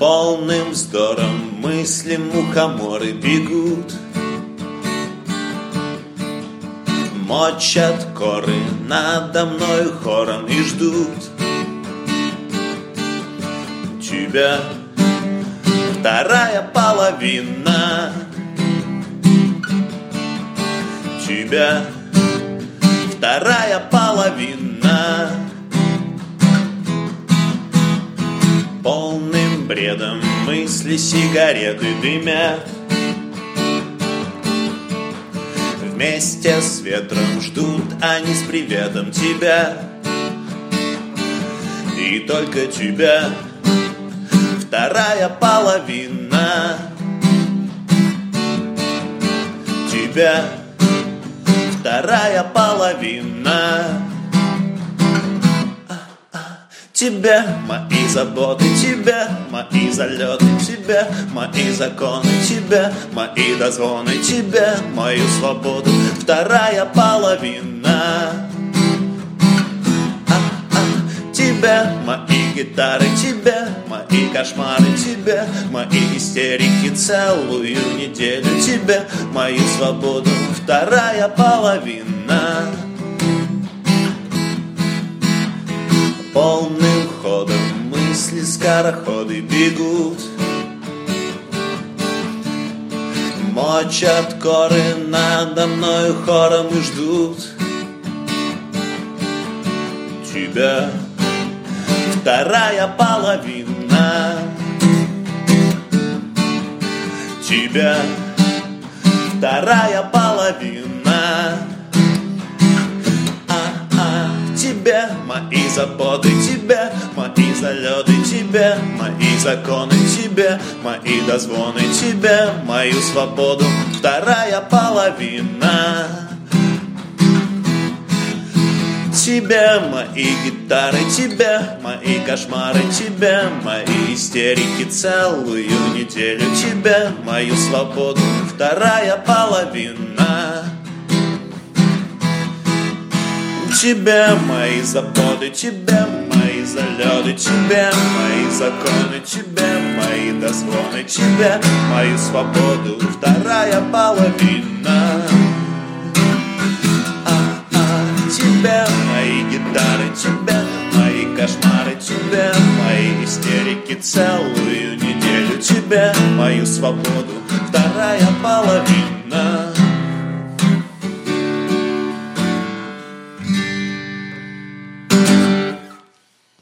Полным вздором мысли мухоморы бегут, мочат коры надо мною хором и ждут тебя, вторая половина тебя, вторая половина. Полным бредом мысли сигареты дымят, вместе с ветром ждут они с приветом тебя, и только тебя, вторая половина тебя, вторая половина. Тебе мои заботы, тебе мои залеты, тебе мои законы, тебе мои дозвоны, тебе мою свободу, вторая половина. Тебе мои гитары, тебе мои кошмары, тебе мои истерики целую неделю, тебе мою свободу, вторая половина. Полным ходом мысли скороходы бегут, мочат коры надо мною хором и ждут тебя, вторая половина тебя, вторая половина. Тебе мои заботы, тебе мои залеты, тебе мои законы, тебе мои дозвоны, тебе мою свободу, вторая половина. Тебе мои гитары, тебе мои кошмары, тебе мои истерики целую неделю, тебе мою свободу, вторая половина. Тебе мои заботы, тебе мои залеты, тебе мои законы, тебе мои дозвоны, тебе мою свободу, вторая половина. Тебе мои гитары, тебе мои кошмары, тебе мои истерики целую неделю, тебе мою свободу,